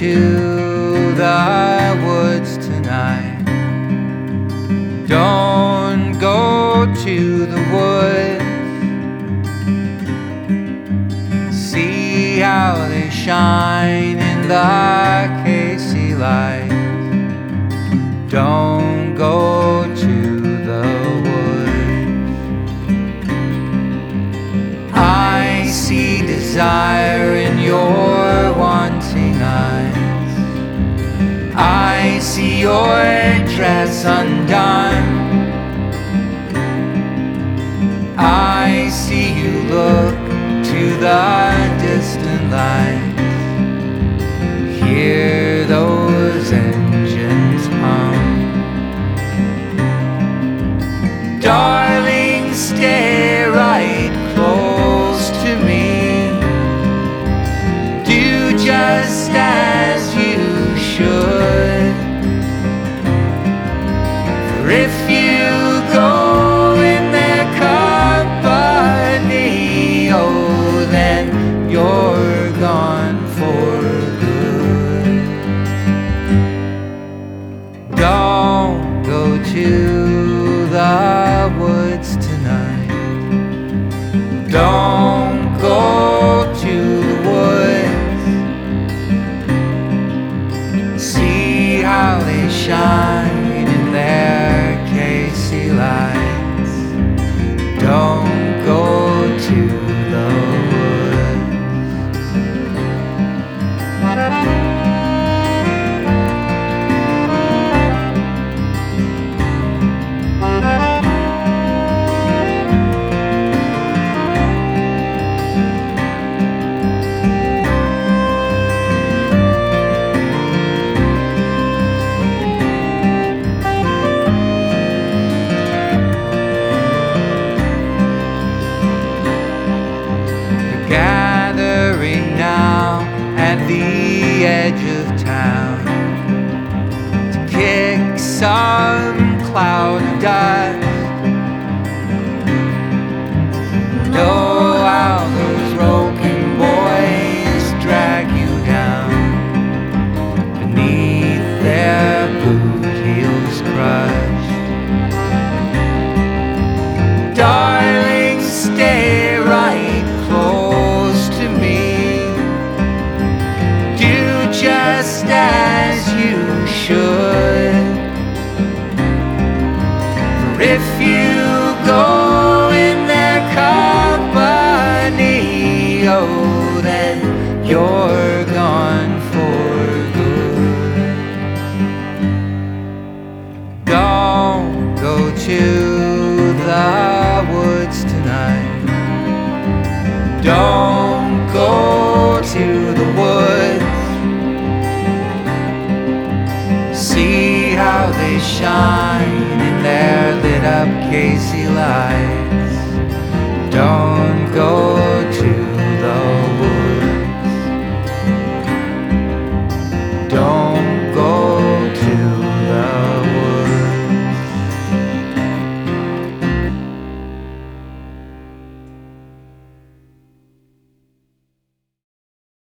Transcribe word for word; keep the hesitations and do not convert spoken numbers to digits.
to the woods tonight. Don't go to the woods. See how they shine in the Casey light. Don't go to the woods. I see desire in your wanting eyes. I see your dress undone. I see you look to the distant lights. Hear those engines hum. Darling, stay right close to me. Do just as you should. For if you go in their company, oh, then you're gone for good. Don't go to the woods tonight. Don't go to the woods. See how they shine in their Casey lights. Don't go to the woods. Gathering now at the edge of town to kick some cloud of dust. Know how those broken boys drag you down beneath their boot heels crushed. Darling, stay right close to me. Do just as you should. For if you go in their company, oh, then you're gone for good. Don't go to the woods tonight. Don't go to the woods. See how they shine in their lit up Casey lights.